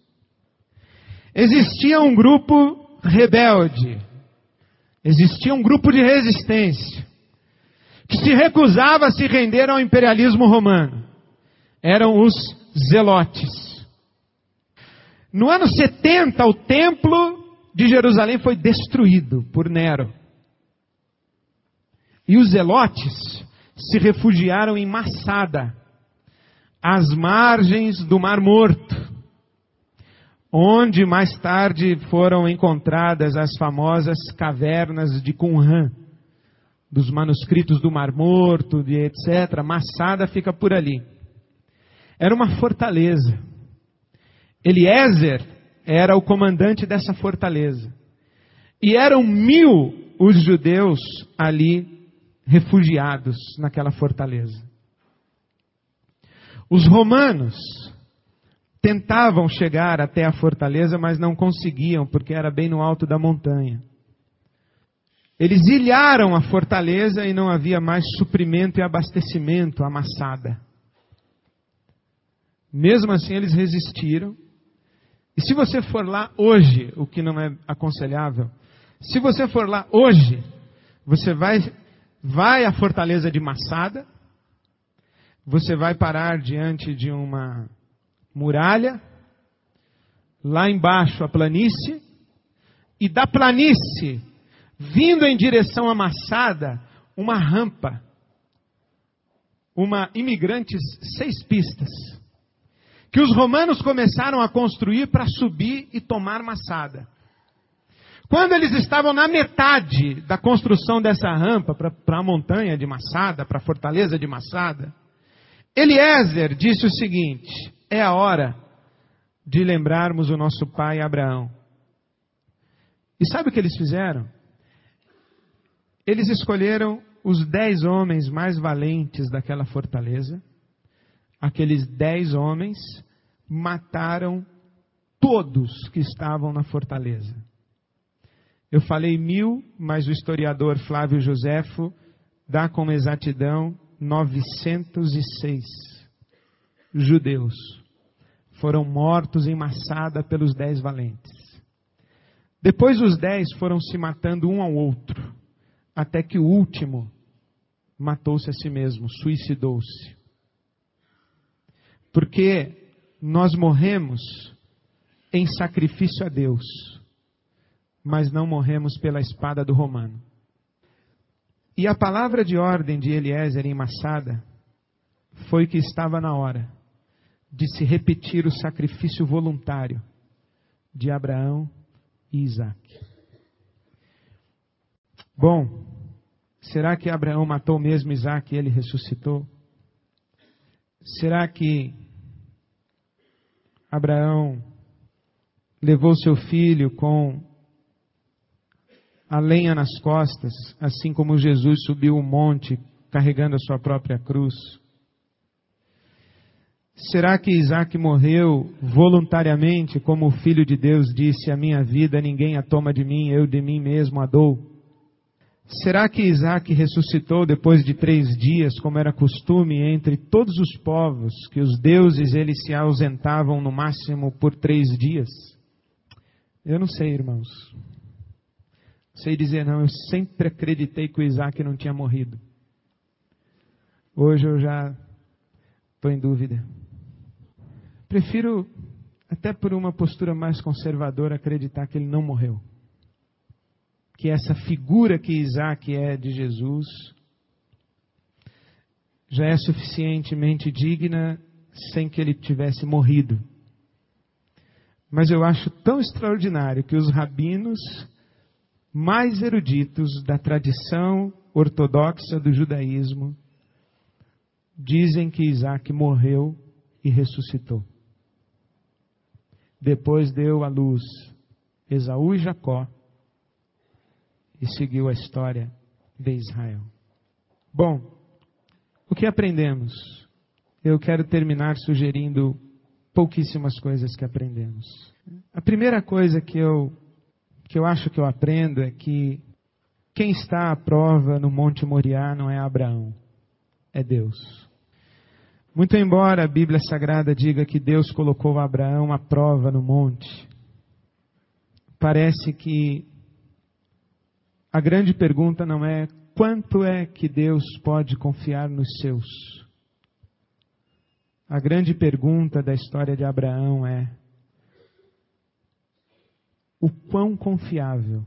existia um grupo rebelde, existia um grupo de resistência, que se recusava a se render ao imperialismo romano. Eram os zelotes. No ano 70, o templo de Jerusalém foi destruído por Nero. E os zelotes se refugiaram em Massada, às margens do Mar Morto, onde mais tarde foram encontradas as famosas cavernas de Qumran, dos manuscritos do Mar Morto, de etc. Massada fica por ali. Era uma fortaleza. Eliezer era o comandante dessa fortaleza. E eram 1.000 os judeus ali refugiados naquela fortaleza. Os romanos tentavam chegar até a fortaleza, mas não conseguiam, porque era bem no alto da montanha. Eles ilharam a fortaleza e não havia mais suprimento e abastecimento a Massada. Mesmo assim, eles resistiram. E se você for lá hoje, o que não é aconselhável, se você for lá hoje, você vai à fortaleza de Massada, você vai parar diante de uma muralha, lá embaixo a planície, e da planície, vindo em direção a Massada, uma rampa, uma imigrantes 6 pistas, que os romanos começaram a construir para subir e tomar Massada. Quando eles estavam na metade da construção dessa rampa para a montanha de Massada, para a fortaleza de Massada, Eliezer disse o seguinte: é a hora de lembrarmos o nosso pai Abraão. E sabe o que eles fizeram? Eles escolheram os 10 homens mais valentes daquela fortaleza. Aqueles 10 homens mataram todos que estavam na fortaleza. Eu falei 1.000, mas o historiador Flávio Joséfo dá com exatidão 906 judeus foram mortos em Massada pelos 10 valentes. Depois os 10 foram se matando um ao outro, até que o último matou-se a si mesmo, suicidou-se. Porque nós morremos em sacrifício a Deus, mas não morremos pela espada do romano. E a palavra de ordem de Eliezer em Massada foi que estava na hora de se repetir o sacrifício voluntário de Abraão e Isaque. Bom, será que Abraão matou mesmo Isaque e ele ressuscitou? Será que Abraão levou seu filho com a lenha nas costas, assim como Jesus subiu o monte carregando a sua própria cruz? Será que Isaque morreu voluntariamente, como o Filho de Deus disse: a minha vida ninguém a toma de mim, eu de mim mesmo a dou? Será que Isaque ressuscitou depois de 3 dias, como era costume entre todos os povos, que os deuses eles se ausentavam no máximo por 3 dias? Eu não sei, irmãos. Sei dizer não, eu sempre acreditei que o Isaque não tinha morrido. Hoje eu já estou em dúvida. Prefiro, até por uma postura mais conservadora, acreditar que ele não morreu. Que essa figura que Isaque é de Jesus já é suficientemente digna sem que ele tivesse morrido. Mas eu acho tão extraordinário que os rabinos mais eruditos da tradição ortodoxa do judaísmo dizem que Isaque morreu e ressuscitou. Depois deu à luz Esaú e Jacó e seguiu a história de Israel. Bom, o que aprendemos? Eu quero terminar sugerindo pouquíssimas coisas que aprendemos. A primeira coisa que eu acho que eu aprendo é que quem está à prova no Monte Moriá não é Abraão, é Deus. Muito embora a Bíblia Sagrada diga que Deus colocou Abraão à prova no monte, parece que a grande pergunta não é quanto é que Deus pode confiar nos seus. A grande pergunta da história de Abraão é: o quão confiável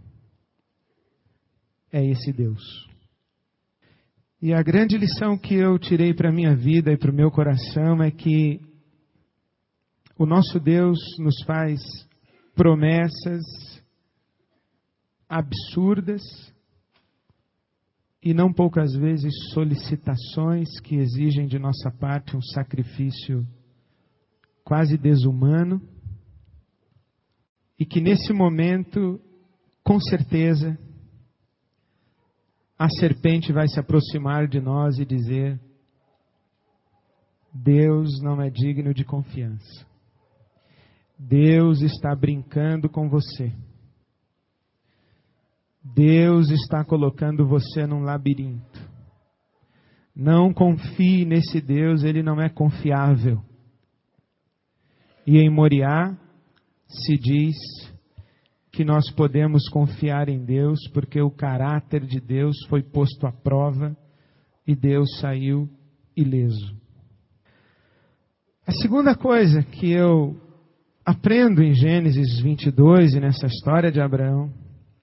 é esse Deus? E a grande lição que eu tirei para a minha vida e para o meu coração é que o nosso Deus nos faz promessas absurdas e não poucas vezes solicitações que exigem de nossa parte um sacrifício quase desumano, e que nesse momento, com certeza, a serpente vai se aproximar de nós e dizer: Deus não é digno de confiança. Deus está brincando com você. Deus está colocando você num labirinto. Não confie nesse Deus, ele não é confiável. E em Moriá se diz que nós podemos confiar em Deus, porque o caráter de Deus foi posto à prova e Deus saiu ileso. A segunda coisa que eu aprendo em Gênesis 22 e nessa história de Abraão,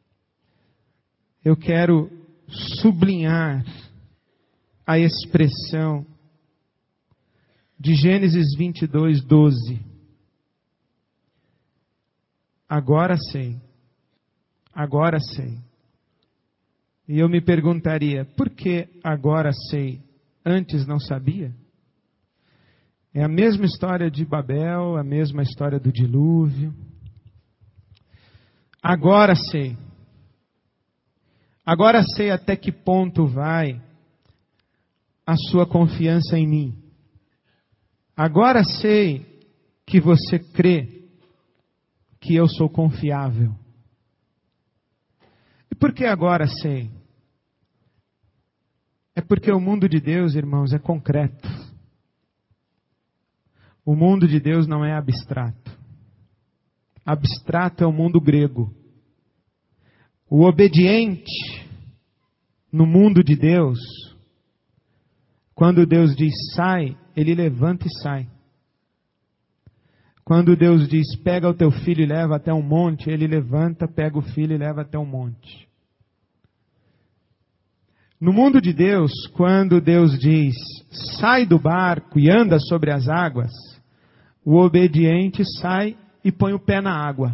eu quero sublinhar a expressão de Gênesis 22, 12. Agora sei. Agora sei. E eu me perguntaria, por que agora sei? Antes não sabia? É a mesma história de Babel, a mesma história do dilúvio. Agora sei. Agora sei até que ponto vai a sua confiança em mim. Agora sei que você crê que eu sou confiável. E por que agora sei? É porque o mundo de Deus, irmãos, é concreto. O mundo de Deus não é abstrato. Abstrato é o mundo grego. O obediente no mundo de Deus, quando Deus diz sai, ele levanta e sai. Quando Deus diz pega o teu filho e leva até um monte, ele levanta, pega o filho e leva até um monte. No mundo de Deus, quando Deus diz sai do barco e anda sobre as águas, o obediente sai e põe o pé na água.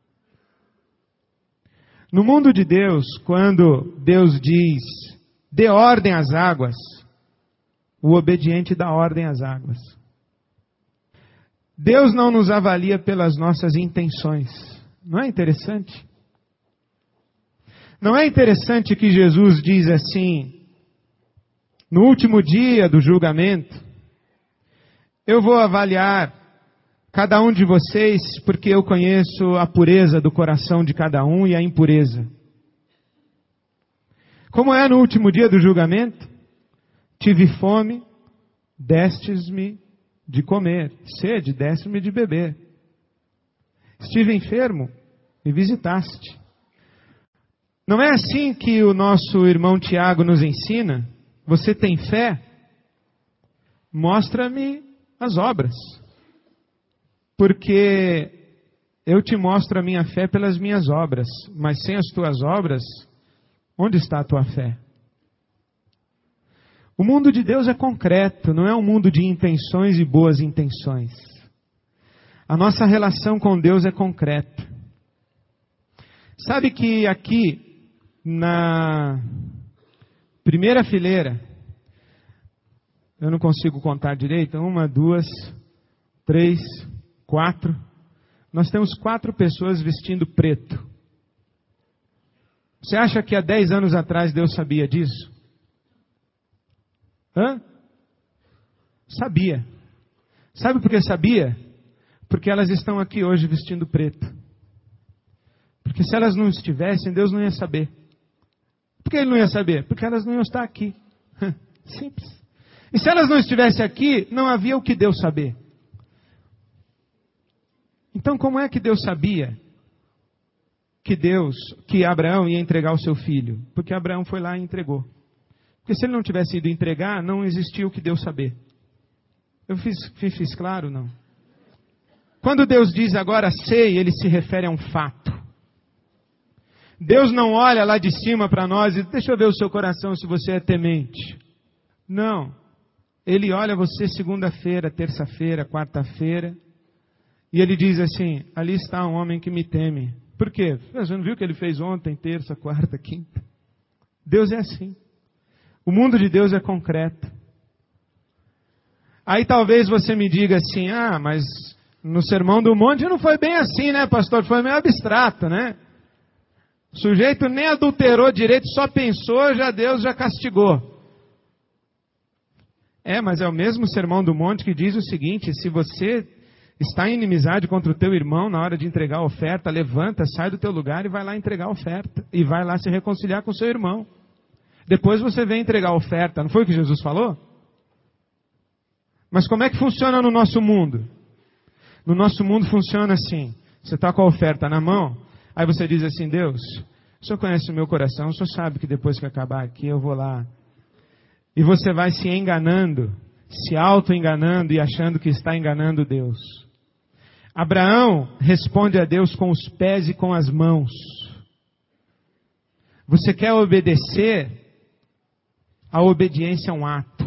No mundo de Deus, quando Deus diz dê ordem às águas, o obediente dá ordem às águas. Deus não nos avalia pelas nossas intenções. Não é interessante? Não é interessante que Jesus diz assim, no último dia do julgamento, eu vou avaliar cada um de vocês, porque eu conheço a pureza do coração de cada um e a impureza. Como é no último dia do julgamento? Tive fome, destes-me de comer. Sede, deste-me de beber. Estive enfermo, me visitaste. Não é assim que o nosso irmão Tiago nos ensina? Você tem fé? Mostra-me as obras. Porque eu te mostro a minha fé pelas minhas obras, mas sem as tuas obras, onde está a tua fé? O mundo de Deus é concreto, não é um mundo de intenções e boas intenções. A nossa relação com Deus é concreta. Sabe que aqui, na primeira fileira, eu não consigo contar direito, 1, 2, 3... 4, nós temos 4 pessoas vestindo preto. Você acha que há 10 anos atrás Deus sabia disso? Sabia. Sabe por que sabia? Porque elas estão aqui hoje vestindo preto. Porque se elas não estivessem, Deus não ia saber. Por que Ele não ia saber? Porque elas não iam estar aqui. Simples. E se elas não estivessem aqui, não havia o que Deus saber. Então, como é que Deus sabia que Abraão ia entregar o seu filho? Porque Abraão foi lá e entregou. Porque se ele não tivesse ido entregar, não existia o que Deus saber. Eu fiz claro, não? Quando Deus diz agora sei, ele se refere a um fato. Deus não olha lá de cima para nós e deixa eu ver o seu coração se você é temente. Não. Ele olha você segunda-feira, terça-feira, quarta-feira. E ele diz assim, ali está um homem que me teme. Por quê? Você não viu o que ele fez ontem, terça, quarta, quinta? Deus é assim. O mundo de Deus é concreto. Aí talvez você me diga assim, mas no Sermão do Monte não foi bem assim, né, pastor? Foi meio abstrato, né? O sujeito nem adulterou direito, só pensou, Deus já castigou. Mas é o mesmo Sermão do Monte que diz o seguinte: se você está em inimizade contra o teu irmão na hora de entregar a oferta, levanta, sai do teu lugar e vai lá entregar a oferta. E vai lá se reconciliar com o seu irmão. Depois você vem entregar a oferta. Não foi o que Jesus falou? Mas como é que funciona no nosso mundo? No nosso mundo funciona assim. Você está com a oferta na mão, aí você diz assim: Deus, o Senhor conhece o meu coração, o Senhor sabe que depois que acabar aqui eu vou lá. E você vai se enganando, se auto-enganando e achando que está enganando Deus. Abraão responde a Deus com os pés e com as mãos. Você quer obedecer? A obediência é um ato.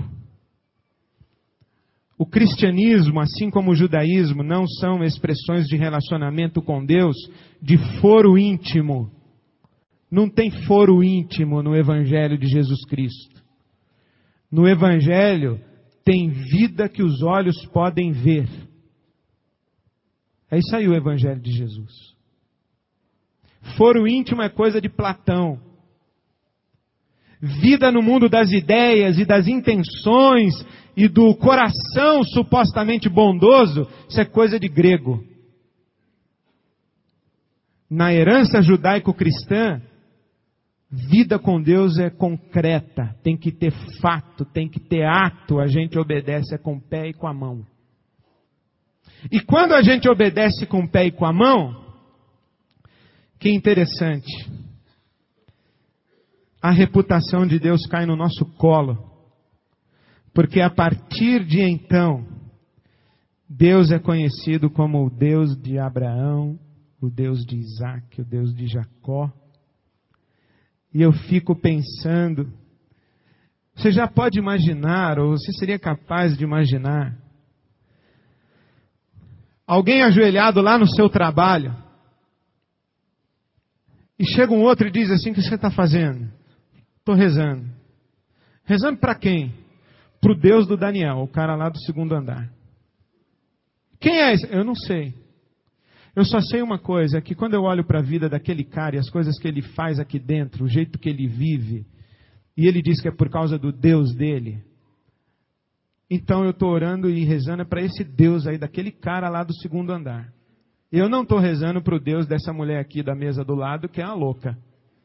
O cristianismo, assim como o judaísmo, não são expressões de relacionamento com Deus de foro íntimo. Não tem foro íntimo no Evangelho de Jesus Cristo. No Evangelho tem vida que os olhos podem ver. É isso aí o Evangelho de Jesus. Foro íntimo é coisa de Platão. Vida no mundo das ideias e das intenções e do coração supostamente bondoso, isso é coisa de grego. Na herança judaico-cristã, vida com Deus é concreta, tem que ter fato, tem que ter ato, a gente obedece com o pé e com a mão. E quando a gente obedece com o pé e com a mão, que interessante, a reputação de Deus cai no nosso colo. Porque a partir de então, Deus é conhecido como o Deus de Abraão, o Deus de Isaac, o Deus de Jacó. E eu fico pensando, você já pode imaginar, ou você seria capaz de imaginar, alguém ajoelhado lá no seu trabalho, e chega um outro e diz assim: o que você está fazendo? Estou rezando. Rezando para quem? Para o Deus do Daniel, o cara lá do segundo andar. Quem é esse? Eu não sei. Eu só sei uma coisa, que quando eu olho para a vida daquele cara e as coisas que ele faz aqui dentro, o jeito que ele vive, e ele diz que é por causa do Deus dele, então eu estou orando e rezando para esse Deus aí, daquele cara lá do segundo andar. Eu não estou rezando para o Deus dessa mulher aqui da mesa do lado, que é uma louca.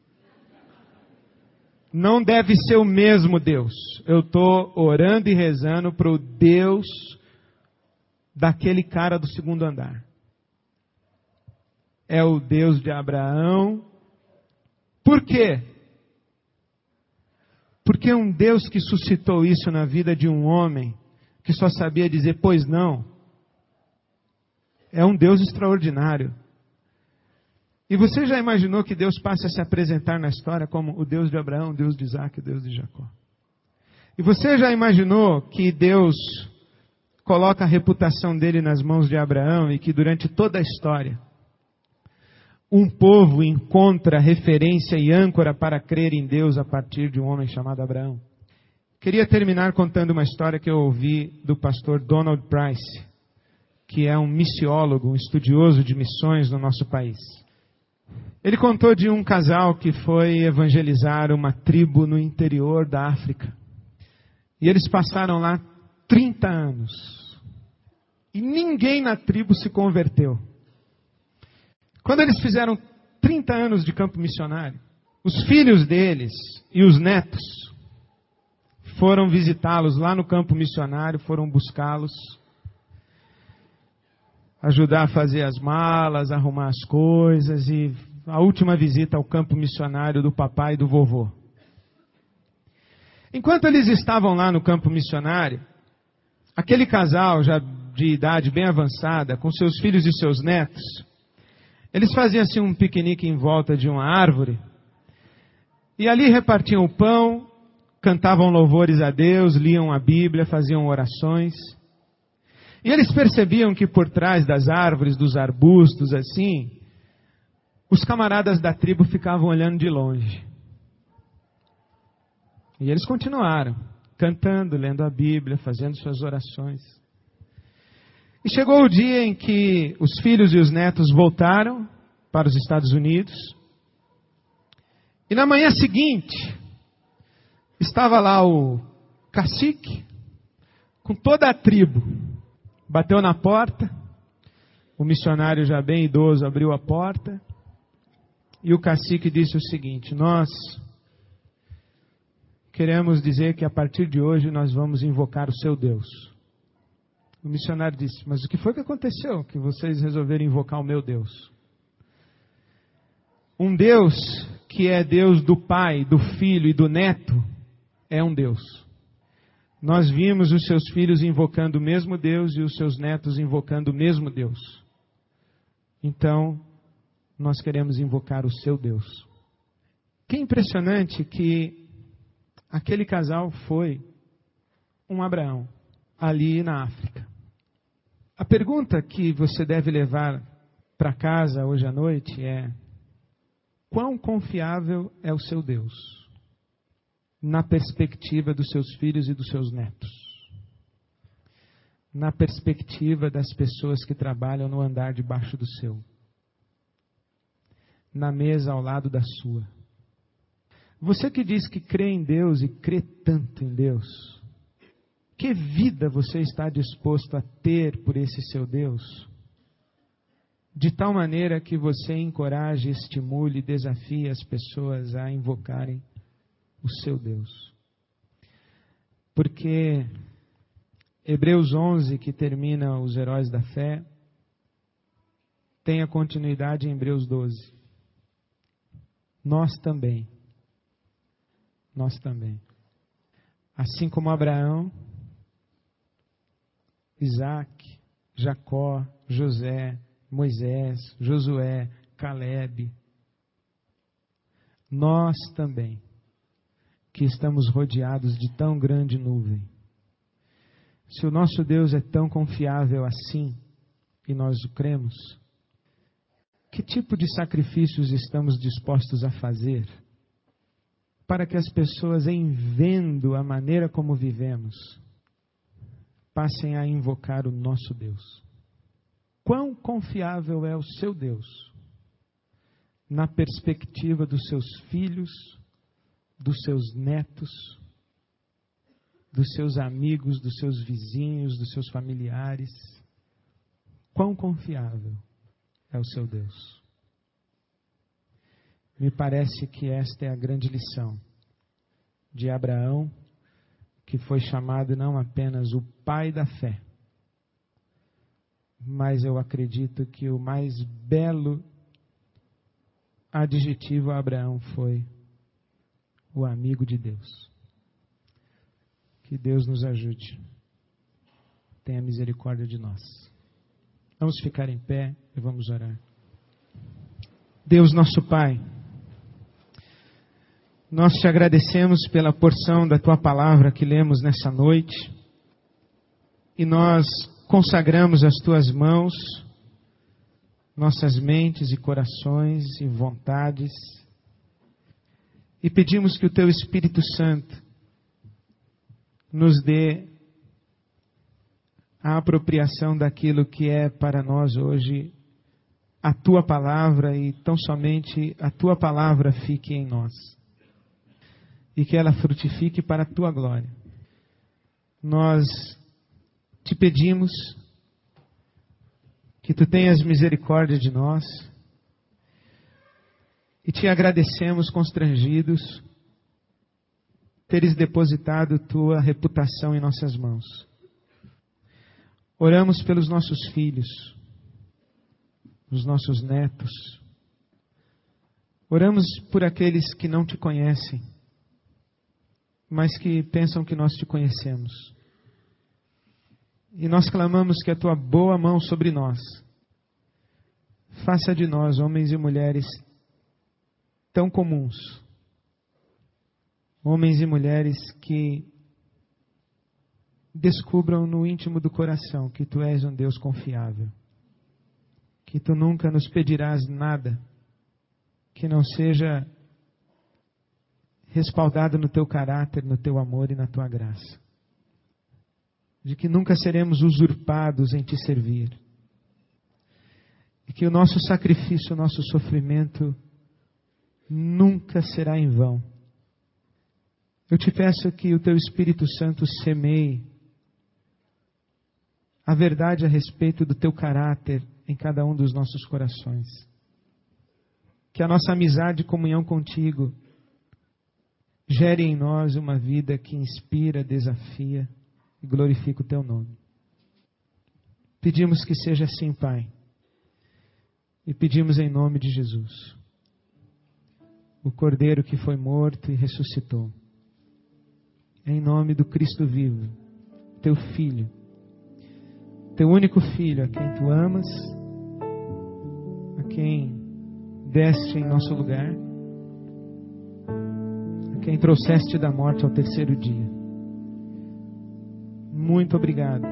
Não deve ser o mesmo Deus. Eu estou orando e rezando para o Deus daquele cara do segundo andar. É o Deus de Abraão. Por quê? Porque é um Deus que suscitou isso na vida de um homem que só sabia dizer pois não. É um Deus extraordinário. E você já imaginou que Deus passe a se apresentar na história como o Deus de Abraão, o Deus de Isaac, o Deus de Jacó? E você já imaginou que Deus coloca a reputação dele nas mãos de Abraão e que durante toda a história um povo encontra referência e âncora para crer em Deus a partir de um homem chamado Abraão? Queria terminar contando uma história que eu ouvi do pastor Donald Price, que é um missiólogo, um estudioso de missões no nosso país. Ele contou de um casal que foi evangelizar uma tribo no interior da África. E eles passaram lá 30 anos. E ninguém na tribo se converteu. Quando eles fizeram 30 anos de campo missionário, os filhos deles e os netos foram visitá-los lá no campo missionário, foram buscá-los, ajudar a fazer as malas, arrumar as coisas, e a última visita ao campo missionário do papai e do vovô. Enquanto eles estavam lá no campo missionário, aquele casal já de idade bem avançada, com seus filhos e seus netos, eles faziam assim um piquenique em volta de uma árvore, e ali repartiam o pão, cantavam louvores a Deus, liam a Bíblia, faziam orações. E eles percebiam que por trás das árvores, dos arbustos, assim, os camaradas da tribo ficavam olhando de longe. E eles continuaram cantando, lendo a Bíblia, fazendo suas orações. E chegou o dia em que os filhos e os netos voltaram para os Estados Unidos. E na manhã seguinte, estava lá o cacique, com toda a tribo. Bateu na porta, o missionário já bem idoso abriu a porta, e o cacique disse o seguinte: nós queremos dizer que a partir de hoje nós vamos invocar o seu Deus. O missionário disse: mas o que foi que aconteceu que vocês resolveram invocar o meu Deus? Um Deus que é Deus do Pai, do Filho e do Neto, é um Deus. Nós vimos os seus filhos invocando o mesmo Deus e os seus netos invocando o mesmo Deus. Então, nós queremos invocar o seu Deus. Que impressionante que aquele casal foi um Abraão, ali na África. A pergunta que você deve levar para casa hoje à noite é: quão confiável é o seu Deus na perspectiva dos seus filhos e dos seus netos? Na perspectiva das pessoas que trabalham no andar debaixo do seu? Na mesa ao lado da sua? Você que diz que crê em Deus e crê tanto em Deus, que vida você está disposto a ter por esse seu Deus? De tal maneira que você encoraje, estimule e desafie as pessoas a invocarem o seu Deus. Porque Hebreus 11, que termina os heróis da fé, tem a continuidade em Hebreus 12. Nós também, assim como Abraão, Isaac, Jacó, José, Moisés, Josué, Caleb, nós também, que estamos rodeados de tão grande nuvem. Se o nosso Deus é tão confiável assim, e nós o cremos, que tipo de sacrifícios estamos dispostos a fazer para que as pessoas, em vendo a maneira como vivemos, passem a invocar o nosso Deus? Quão confiável é o seu Deus na perspectiva dos seus filhos, dos seus netos, dos seus amigos, dos seus vizinhos, dos seus familiares? Quão confiável é o seu Deus? Me parece que esta é a grande lição de Abraão, que foi chamado não apenas o pai da fé, mas eu acredito que o mais belo adjetivo a Abraão foi o amigo de Deus. Que Deus nos ajude. Tenha misericórdia de nós. Vamos ficar em pé e vamos orar. Deus nosso Pai, nós te agradecemos pela porção da Tua palavra que lemos nessa noite. E nós consagramos as Tuas mãos, nossas mentes e corações e vontades. E pedimos que o Teu Espírito Santo nos dê a apropriação daquilo que é para nós hoje a Tua palavra, e tão somente a Tua palavra fique em nós. E que ela frutifique para a Tua glória. Nós te pedimos que Tu tenhas misericórdia de nós e te agradecemos constrangidos teres depositado Tua reputação em nossas mãos. Oramos pelos nossos filhos, os nossos netos. Oramos por aqueles que não Te conhecem, mas que pensam que nós Te conhecemos. E nós clamamos que a Tua boa mão sobre nós faça de nós homens e mulheres tão comuns, homens e mulheres que descubram no íntimo do coração que Tu és um Deus confiável, que Tu nunca nos pedirás nada que não seja respaldado no teu caráter, no teu amor e na tua graça. De que nunca seremos usurpados em te servir. E que o nosso sacrifício, o nosso sofrimento nunca será em vão. Eu te peço que o teu Espírito Santo semeie a verdade a respeito do teu caráter em cada um dos nossos corações. Que a nossa amizade e comunhão contigo gere em nós uma vida que inspira, desafia e glorifica o teu nome. Pedimos que seja assim, Pai. E pedimos em nome de Jesus, o Cordeiro que foi morto e ressuscitou. Em nome do Cristo vivo, teu Filho, teu único Filho, a quem tu amas, a quem deste em nosso lugar, a quem trouxeste da morte ao terceiro dia. Muito obrigado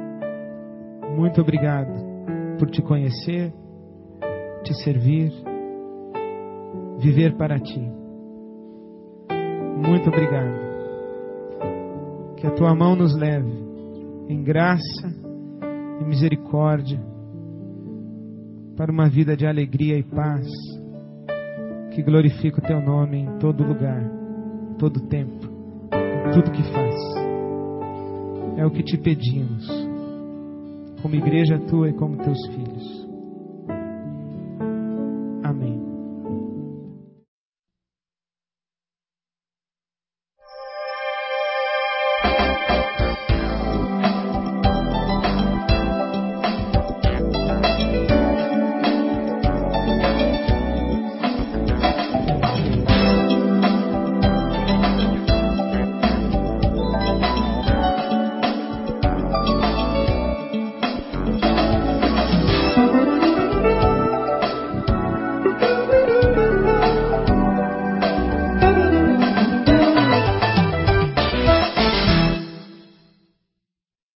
por te conhecer, te servir, viver para ti. Muito obrigado. Que a tua mão nos leve em graça e misericórdia para uma vida de alegria e paz que glorifica o teu nome em todo lugar, em todo tempo, em tudo que faz. É o que te pedimos, como igreja tua e como teus filhos.